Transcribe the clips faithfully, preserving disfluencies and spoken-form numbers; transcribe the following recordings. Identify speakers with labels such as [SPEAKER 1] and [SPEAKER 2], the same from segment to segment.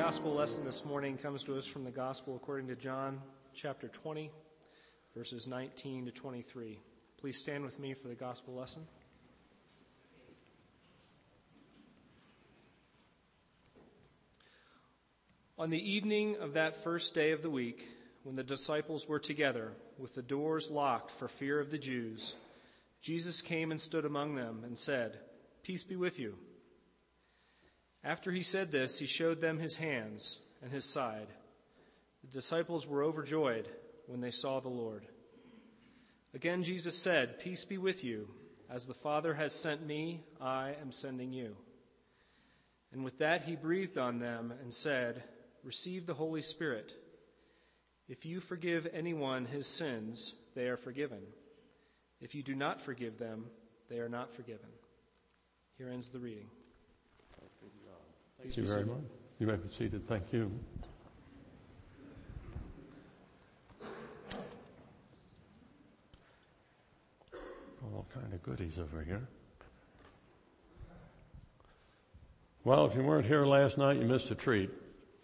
[SPEAKER 1] gospel lesson this morning comes to us from the gospel according to John chapter twenty, verses nineteen to twenty-three. Please stand with me for the gospel lesson. On the evening of that first day of the week, when the disciples were together, with the doors locked for fear of the Jews, Jesus came and stood among them and said, "Peace be with you." After he said this, he showed them his hands and his side. The disciples were overjoyed when they saw the Lord. Again Jesus said, "Peace be with you. As the Father has sent me, I am sending you." And with that he breathed on them and said, "Receive the Holy Spirit. If you forgive anyone his sins, they are forgiven. If you do not forgive them, they are not forgiven." Here ends the reading.
[SPEAKER 2] Thank you very much. You may be seated. Thank you. All kind of goodies over here. Well, if you weren't here last night, you missed a treat.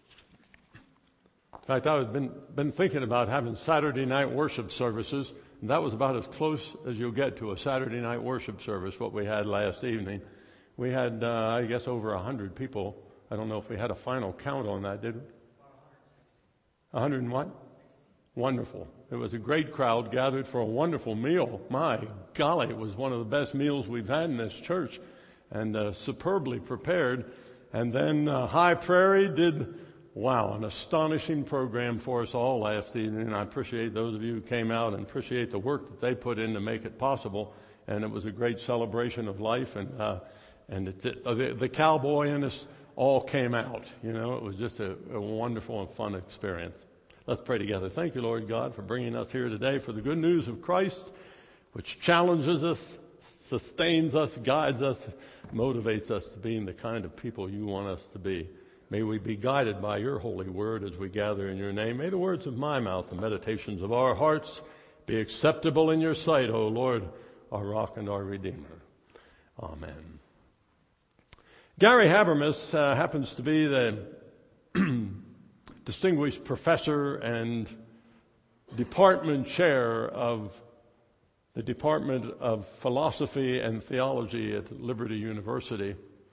[SPEAKER 2] In fact, I've been, been thinking about having Saturday night worship services, and that was about as close as you'll get to a Saturday night worship service, what we had last evening. We had, uh, I guess, over one hundred people. I don't know if we had a final count on that, did we? one hundred and what? Wonderful. It was a great crowd gathered for a wonderful meal. My golly, it was one of the best meals we've had in this church, and uh, superbly prepared. And then uh, High Prairie did, wow, an astonishing program for us all last evening. I appreciate those of you who came out and appreciate the work that they put in to make it possible. And it was a great celebration of life, and uh, and it, it, the, the cowboy in us all came out. You know, it was just a, a wonderful and fun experience. Let's pray together. Thank you, Lord God, for bringing us here today for the good news of Christ, which challenges us, sustains us, guides us, motivates us to being the kind of people you want us to be. May we be guided by your holy word as we gather in your name. May the words of my mouth, the meditations of our hearts, be acceptable in your sight, O Lord, our rock and our redeemer. Amen. Gary Habermas uh, happens to be the distinguished professor and department chair of the Department of Philosophy and Theology at Liberty University,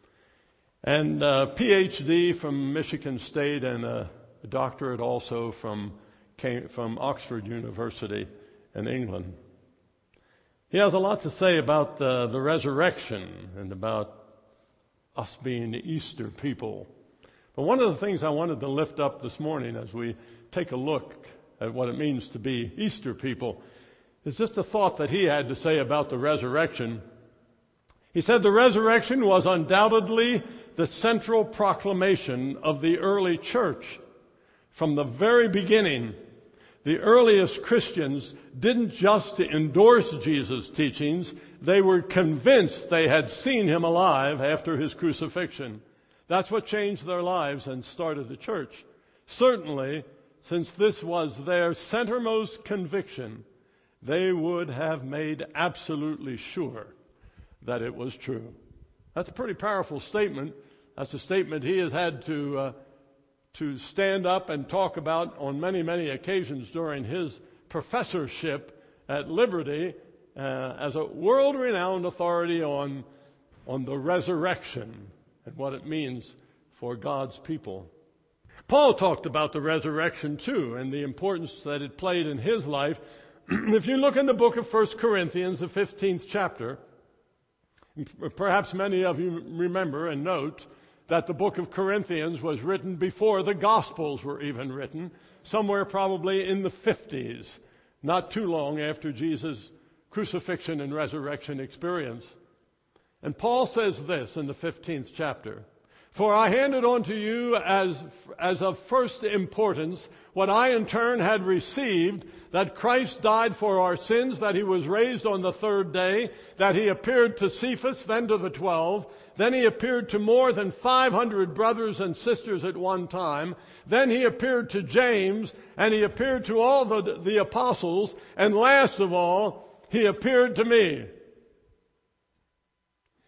[SPEAKER 2] and a P H D from Michigan State, and a, a doctorate also from, from Oxford University in England. He has a lot to say about the, the resurrection and about us being the Easter people. But one of the things I wanted to lift up this morning as we take a look at what it means to be Easter people is just a thought that he had to say about the resurrection. He said the resurrection was undoubtedly the central proclamation of the early church. From the very beginning, the earliest Christians didn't just endorse Jesus' teachings, they were convinced they had seen him alive after his crucifixion. That's what changed their lives and started the church. Certainly, since this was their centermost conviction, they would have made absolutely sure that it was true. That's a pretty powerful statement. That's a statement he has had to uh, to stand up and talk about on many, many occasions during his professorship at Liberty uh, as a world-renowned authority on, on the resurrection and what it means for God's people. Paul talked about the resurrection too and the importance that it played in his life. If you look in the book of First Corinthians, the fifteenth chapter, perhaps many of you remember and note that the book of Corinthians was written before the Gospels were even written, somewhere probably in the fifties, not too long after Jesus' crucifixion and resurrection experience. And Paul says this in the fifteenth chapter, "For I handed on to you as, as of first importance what I in turn had received, that Christ died for our sins, that he was raised on the third day, that he appeared to Cephas, then to the twelve, then he appeared to more than five hundred brothers and sisters at one time, then he appeared to James, and he appeared to all the, the apostles, and last of all, he appeared to me."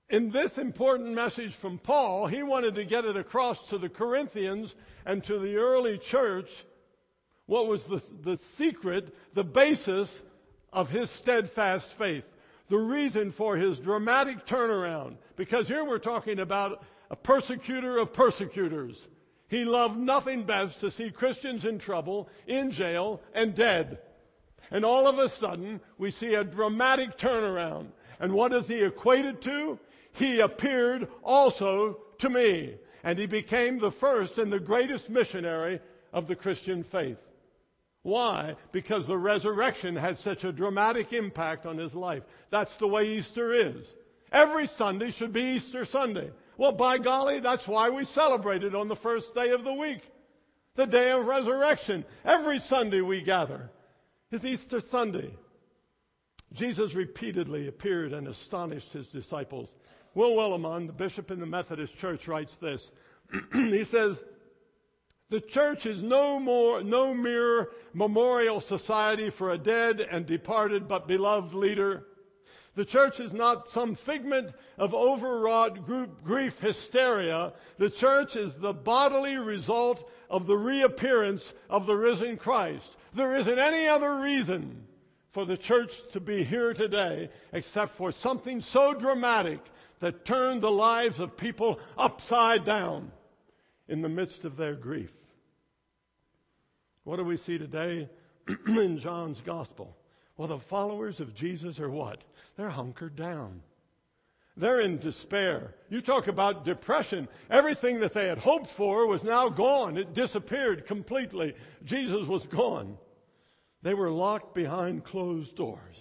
[SPEAKER 2] in this important message from Paul, he wanted to get it across to the Corinthians and to the early church what was the, the secret, the basis of his steadfast faith, the reason for his dramatic turnaround. Because here we're talking about a persecutor of persecutors. He loved nothing best to see Christians in trouble, in jail, and dead. And all of a sudden, we see a dramatic turnaround. And what is he equated to? He appeared also to me. And he became the first and the greatest missionary of the Christian faith. Why? Because the resurrection had such a dramatic impact on his life. That's the way Easter is. Every Sunday should be Easter Sunday. Well, by golly, that's why we celebrate it on the first day of the week. The day of resurrection. Every Sunday we gather. It's Easter Sunday. Jesus repeatedly appeared and astonished his disciples. Will Willimon, the bishop in the Methodist Church, writes this. He says, the church is no more, no mere memorial society for a dead and departed but beloved leader. The church is not some figment of overwrought group grief hysteria. The church is the bodily result of the reappearance of the risen Christ. There isn't any other reason for the church to be here today except for something so dramatic that turned the lives of people upside down in the midst of their grief. What do we see today in John's gospel? Well, the followers of Jesus are what? They're hunkered down. They're in despair. You talk about depression. Everything that they had hoped for was now gone. It disappeared completely. Jesus was gone. They were locked behind closed doors.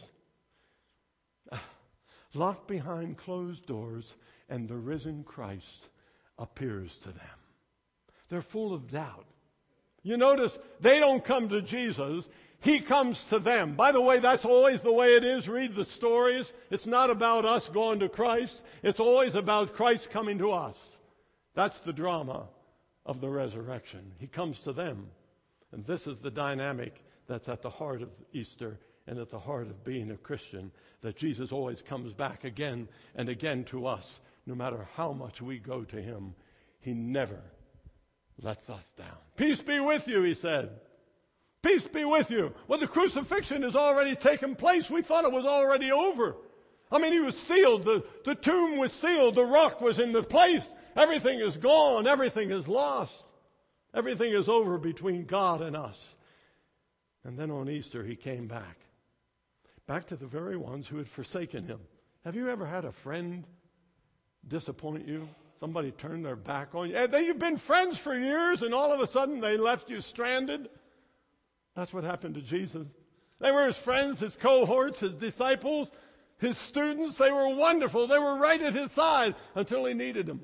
[SPEAKER 2] Locked behind closed doors, and the risen Christ appears to them. They're full of doubt. You notice they don't come to Jesus. He comes to them. By the way, that's always the way it is. Read the stories. It's not about us going to Christ. It's always about Christ coming to us. That's the drama of the resurrection. He comes to them. And this is the dynamic that's at the heart of Easter and at the heart of being a Christian, that Jesus always comes back again and again to us. No matter how much we go to him, he never lets us down. Peace be with you, he said. Peace be with you. Well, the crucifixion has already taken place. We thought it was already over. I mean, he was sealed. The, the tomb was sealed. The rock was in the place. Everything is gone. Everything is lost. Everything is over between God and us. And then on Easter, he came back. Back to the very ones who had forsaken him. Have you ever had a friend disappoint you? Somebody turned their back on you. And you've been friends for years, and all of a sudden they left you stranded. That's what happened to Jesus. They were his friends, his cohorts, his disciples, his students. They were wonderful. They were right at his side until he needed them.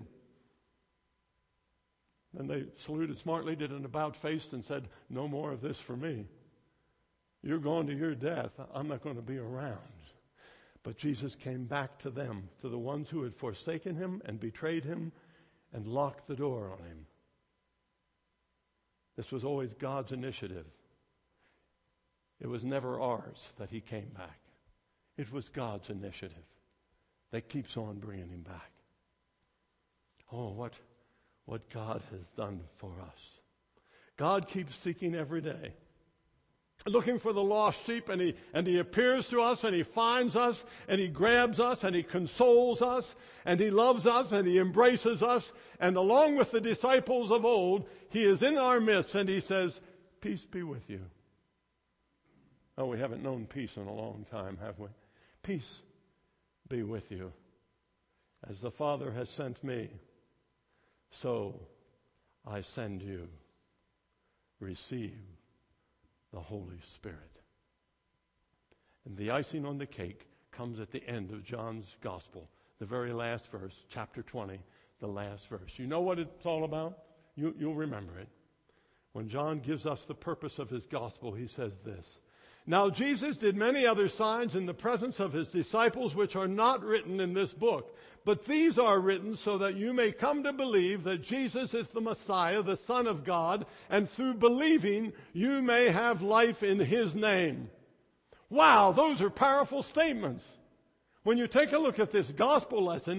[SPEAKER 2] Then they saluted smartly, did an about face, and said, no more of this for me. You're going to your death. I'm not going to be around. But Jesus came back to them, to the ones who had forsaken him and betrayed him and locked the door on him. This was always God's initiative. It was never ours that he came back. It was God's initiative that keeps on bringing him back. Oh, what, what God has done for us. God keeps seeking every day, looking for the lost sheep, and he, and he appears to us, and he finds us, and he grabs us, and he consoles us, and he loves us, and he embraces us. And along with the disciples of old, he is in our midst, and he says, peace be with you. Oh, we haven't known peace in a long time, have we? Peace be with you. As the Father has sent me, so I send you. Receive the Holy Spirit. And the icing on the cake comes at the end of John's Gospel, the very last verse, chapter twenty, the last verse. You know what it's all about? You, you'll remember it. When John gives us the purpose of his Gospel, he says this. Now Jesus did many other signs in the presence of his disciples, which are not written in this book. But these are written so that you may come to believe that Jesus is the Messiah, the Son of God, and through believing you may have life in his name. Wow, those are powerful statements. When you take a look at this gospel lesson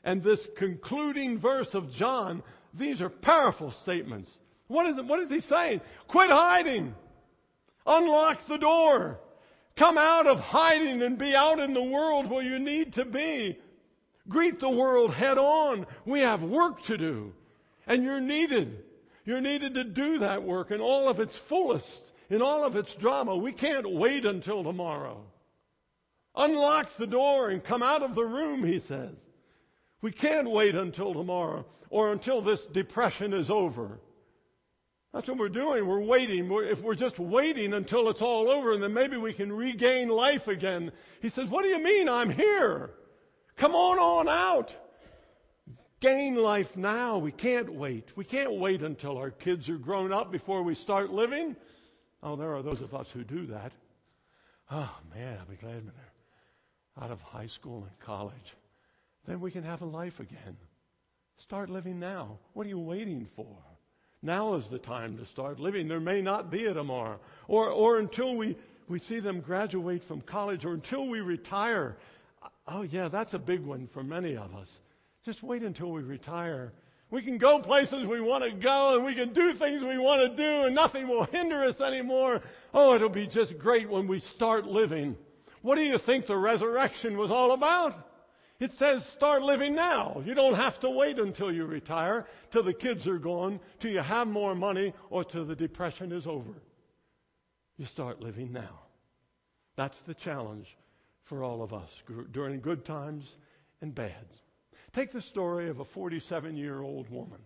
[SPEAKER 2] and this concluding verse of John, these are powerful statements. What is it? What is he saying? Quit hiding. Unlock the door. Come out of hiding and be out in the world where you need to be. Greet the world head on. We have work to do. And you're needed. You're needed to do that work in all of its fullest, in all of its drama. We can't wait until tomorrow. Unlock the door and come out of the room, he says. We can't wait until tomorrow or until this depression is over. That's what we're doing. We're waiting. We're, if we're just waiting until it's all over and then maybe we can regain life again. He says, what do you mean? I'm here. Come on on out. Gain life now. We can't wait. We can't wait until our kids are grown up before we start living. Oh, there are those of us who do that. Oh, man, I'll be glad when they're out of high school and college. Then we can have a life again. Start living now. What are you waiting for? Now is the time to start living. There may not be a tomorrow. Or, or until we, we see them graduate from college or until we retire. Oh, yeah, that's a big one for many of us. Just wait until we retire. We can go places we want to go and we can do things we want to do and nothing will hinder us anymore. Oh, it'll be just great when we start living. What do you think the resurrection was all about? It says start living now. You don't have to wait until you retire, till the kids are gone, till you have more money, or till the depression is over. You start living now. That's the challenge for all of us during good times and bad. Take the story of a forty-seven-year-old woman,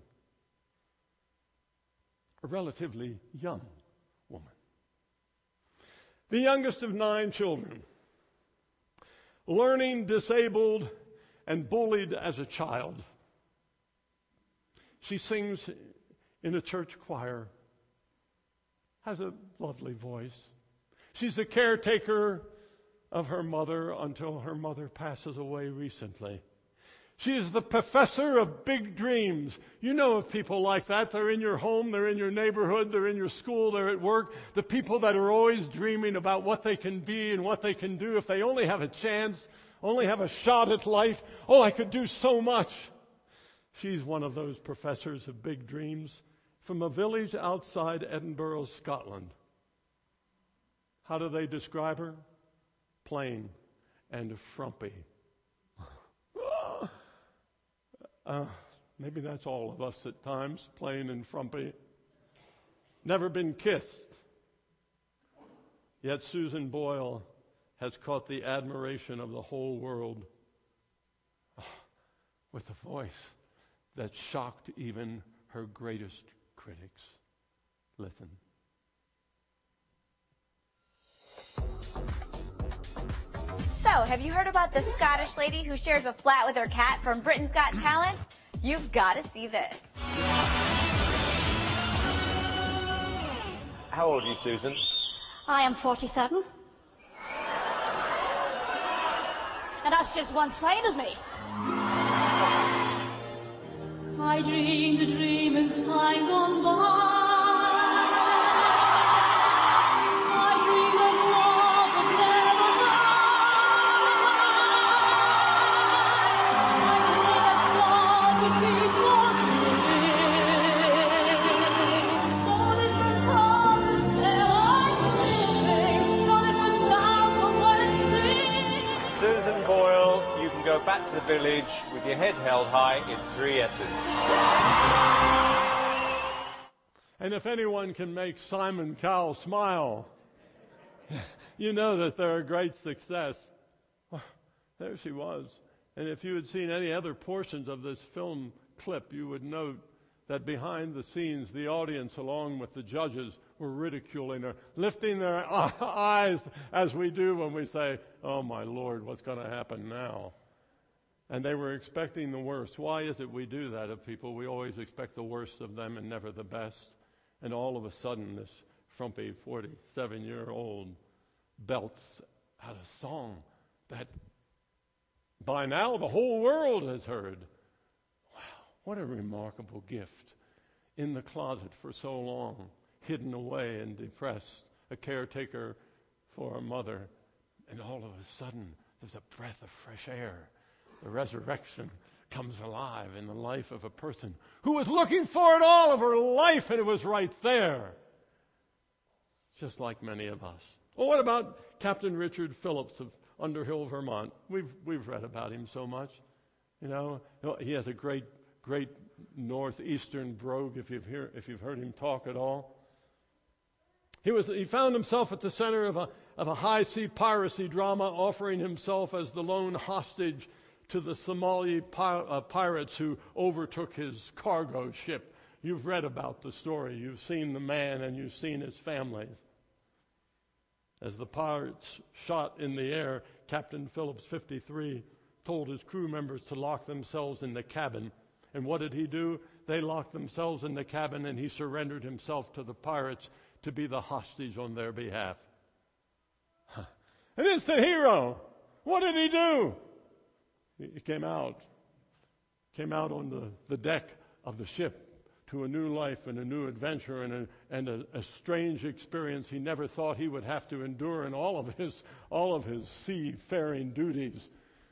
[SPEAKER 2] a relatively young woman, the youngest of nine children, learning disabled and bullied as a child. She sings in a church choir, has a lovely voice. She's the caretaker of her mother until her mother passes away recently. She is the professor of big dreams. You know of people like that. They're in your home, they're in your neighborhood, they're in your school, they're at work. The people that are always dreaming about what they can be and what they can do if they only have a chance, only have a shot at life. Oh, I could do so much. She's one of those professors of big dreams from a village outside Edinburgh, Scotland. How do they describe her? Plain and frumpy. Uh, maybe that's all of us at times, plain and frumpy. Never been kissed. Yet Susan Boyle has caught the admiration of the whole world oh, with a voice that shocked even her greatest critics. Listen.
[SPEAKER 3] So, have you heard about the Scottish lady who shares a flat with her cat from Britain's Got Talent? You've got to see this.
[SPEAKER 4] How old are you, Susan?
[SPEAKER 5] I am forty-seven. And that's just one side of me. I dreamed a dream in time gone by.
[SPEAKER 4] Go back to the village with your head held high. It's three S's.
[SPEAKER 2] And if anyone can make Simon Cowell smile, you know that they're a great success. There she was. And if you had seen any other portions of this film clip, you would note that behind the scenes, the audience, along with the judges, were ridiculing her, lifting their eyes as we do when we say, oh, my Lord, what's going to happen now? And they were expecting the worst. Why is it we do that of people? We always expect the worst of them and never the best. And all of a sudden, this frumpy forty-seven-year-old belts out a song that by now the whole world has heard. Wow, what a remarkable gift. In the closet for so long, hidden away and depressed, a caretaker for a mother. And all of a sudden, there's a breath of fresh air. The resurrection comes alive in the life of a person who was looking for it all of her life, and it was right there. Just like many of us. Well, what about Captain Richard Phillips of Underhill, Vermont? We've we've read about him so much. You know, he has a great, great northeastern brogue, if you've hear, if you've heard him talk at all. He was he found himself at the center of a of a high sea piracy drama, offering himself as the lone hostage to the Somali pi- uh, pirates who overtook his cargo ship. You've read about the story. You've seen the man and you've seen his family. As the pirates shot in the air, Captain Phillips, fifty-three, told his crew members to lock themselves in the cabin. And what did he do? They locked themselves in the cabin, and he surrendered himself to the pirates to be the hostage on their behalf. And it's the hero. What did he do? He came out, came out on the, the deck of the ship to a new life and a new adventure and a, and a, a strange experience he never thought he would have to endure in all of his all of his seafaring duties.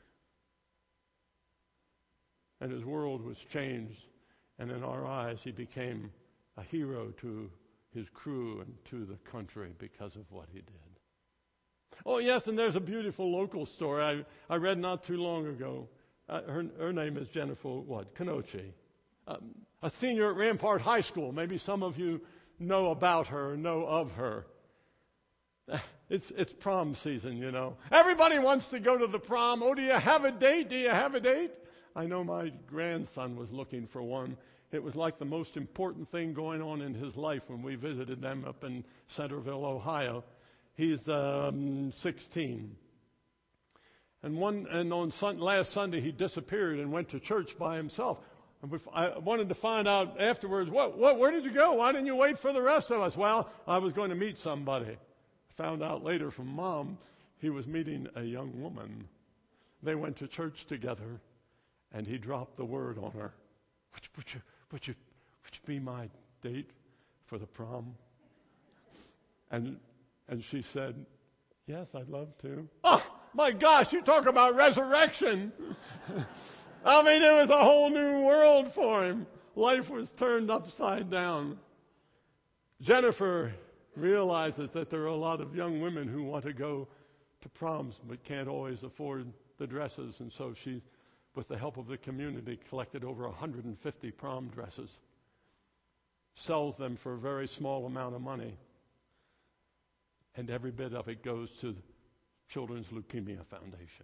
[SPEAKER 2] And his world was changed, and in our eyes he became a hero to his crew and to the country because of what he did. Oh, yes, and there's a beautiful local story I, I read not too long ago. Uh, her, her name is Jennifer, what, Kanochi, um, a senior at Rampart High School. Maybe some of you know about her, know of her. It's, it's prom season, you know. Everybody wants to go to the prom. Oh, do you have a date? Do you have a date? I know my grandson was looking for one. It was like the most important thing going on in his life when we visited them up in Centerville, Ohio. He's um, sixteen. And one and on sun, last Sunday he disappeared and went to church by himself. And we, I wanted to find out afterwards, what, what, where did you go? Why didn't you wait for the rest of us? Well, I was going to meet somebody. Found out later from Mom he was meeting a young woman. They went to church together, and he dropped the word on her. Would you, would you, would you, would you be my date for the prom? And and she said, yes, I'd love to. Oh, my gosh, you talk about resurrection. I mean, it was a whole new world for him. Life was turned upside down. Jennifer realizes that there are a lot of young women who want to go to proms but can't always afford the dresses, and so she, with the help of the community, collected over one hundred fifty prom dresses, sells them for a very small amount of money, and every bit of it goes to the Children's Leukemia Foundation.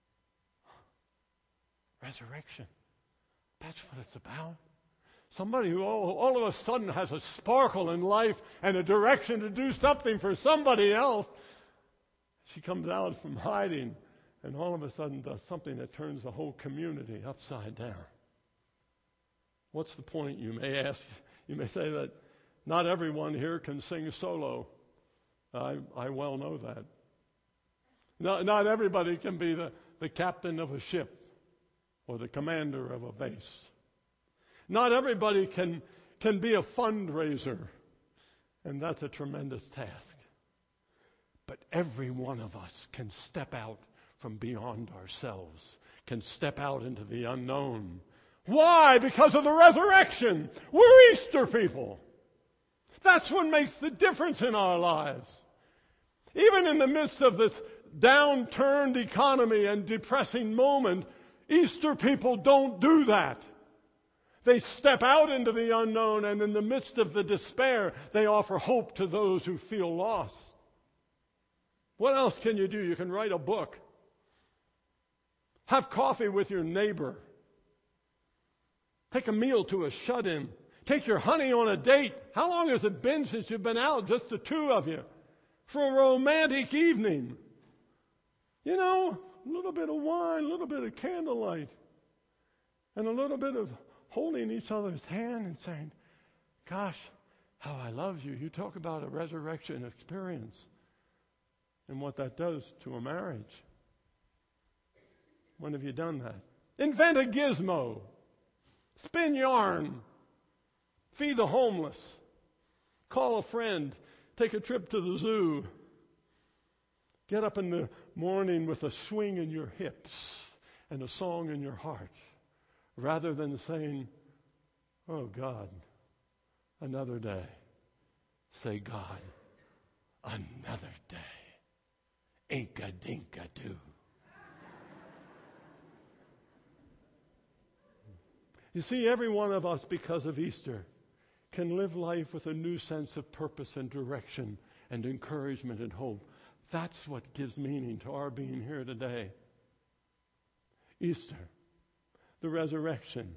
[SPEAKER 2] Resurrection. That's what it's about. Somebody who all, all of a sudden has a sparkle in life and a direction to do something for somebody else. She comes out from hiding and all of a sudden does something that turns the whole community upside down. What's the point, you may ask? You may say that not everyone here can sing solo. I, I well know that. Not, not everybody can be the, the captain of a ship or the commander of a base. Not everybody can, can be a fundraiser, and that's a tremendous task. But every one of us can step out from beyond ourselves, can step out into the unknown. Why? Because of the resurrection. We're Easter people. That's what makes the difference in our lives. Even in the midst of this downturned economy and depressing moment, Easter people don't do that. They step out into the unknown, and in the midst of the despair, they offer hope to those who feel lost. What else can you do? You can write a book. Have coffee with your neighbor. Take a meal to a shut-in. Take your honey on a date. How long has it been since you've been out, just the two of you, for a romantic evening? You know, a little bit of wine, a little bit of candlelight, and a little bit of holding each other's hand and saying, gosh, how I love you. You talk about a resurrection experience and what that does to a marriage. When have you done that? Invent a gizmo. Spin yarn. Feed the homeless. Call a friend. Take a trip to the zoo. Get up in the morning with a swing in your hips and a song in your heart. Rather than saying, oh God, another day. Say, God, another day. Inka dinka do. You see, every one of us, because of Easter, can live life with a new sense of purpose and direction and encouragement and hope. That's what gives meaning to our being here today. Easter, the resurrection.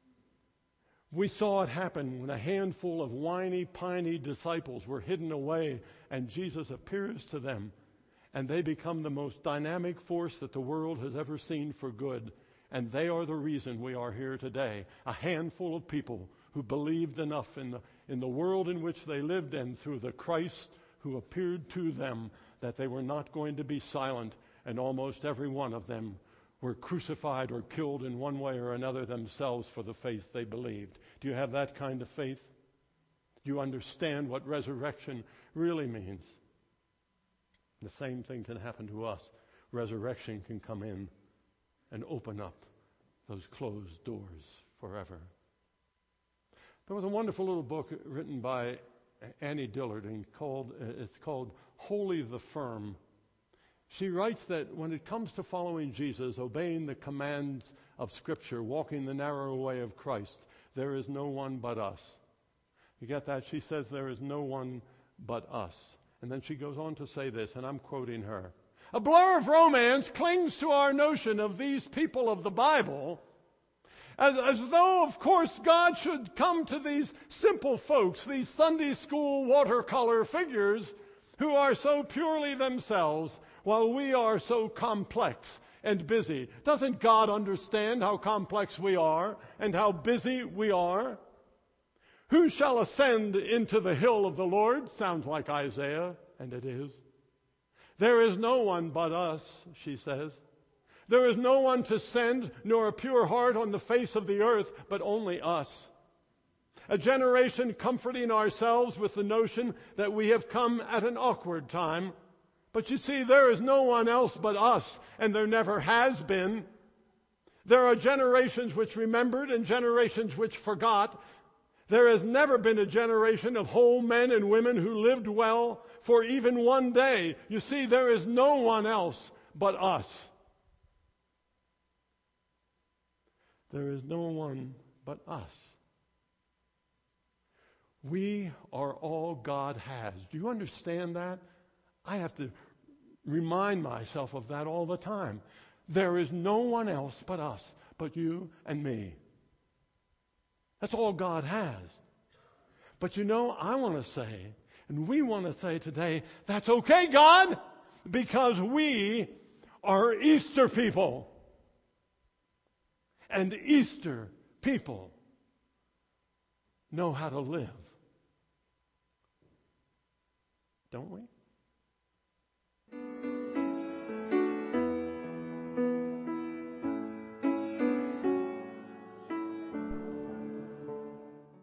[SPEAKER 2] We saw it happen when a handful of whiny, piney disciples were hidden away and Jesus appears to them, and they become the most dynamic force that the world has ever seen for good. And they are the reason we are here today. A handful of people who believed enough in the, in the world in which they lived and through the Christ who appeared to them that they were not going to be silent, and almost every one of them were crucified or killed in one way or another themselves for the faith they believed. Do you have that kind of faith? Do you understand what resurrection really means? The same thing can happen to us. Resurrection can come in and open up those closed doors forever. There was a wonderful little book written by Annie Dillard, and called, it's called Holy the Firm. She writes that when it comes to following Jesus, obeying the commands of Scripture, walking the narrow way of Christ, there is no one but us. You get that? She says there is no one but us. And then she goes on to say this, and I'm quoting her. A blur of romance clings to our notion of these people of the Bible as, as though, of course, God should come to these simple folks, these Sunday school watercolor figures who are so purely themselves while we are so complex and busy. Doesn't God understand how complex we are and how busy we are? Who shall ascend into the hill of the Lord? Sounds like Isaiah, and it is. There is no one but us, she says. There is no one to send, nor a pure heart on the face of the earth, but only us. A generation comforting ourselves with the notion that we have come at an awkward time. But you see, there is no one else but us, and there never has been. There are generations which remembered and generations which forgot. There has never been a generation of whole men and women who lived well for even one day. You see, there is no one else but us. There is no one but us. We are all God has. Do you understand that? I have to remind myself of that all the time. There is no one else but us, but you and me. That's all God has. But you know, I want to say, and we want to say today, that's okay, God, because we are Easter people. And Easter people know how to live. Don't we?